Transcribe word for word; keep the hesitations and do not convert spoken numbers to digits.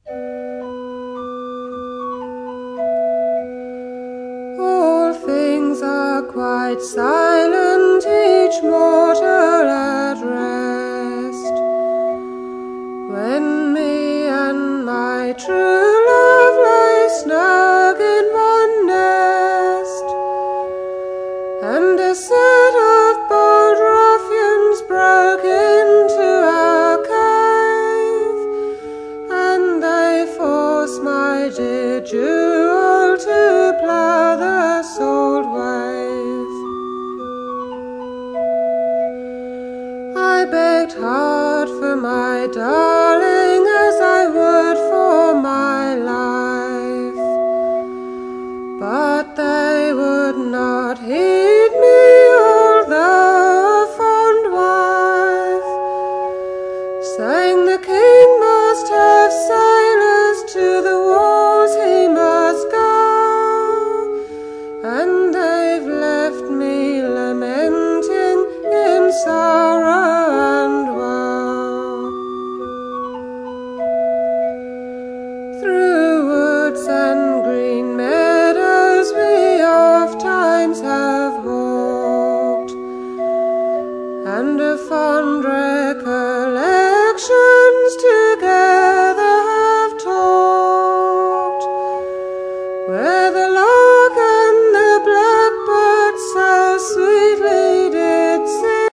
All things are quite silent, each mortal at rest, when me and my true love lay snug in one nest, and a set of bold ruffians broke into our cave, and they forced my dear jewel to plough the salt wave. I begged hard for my darling,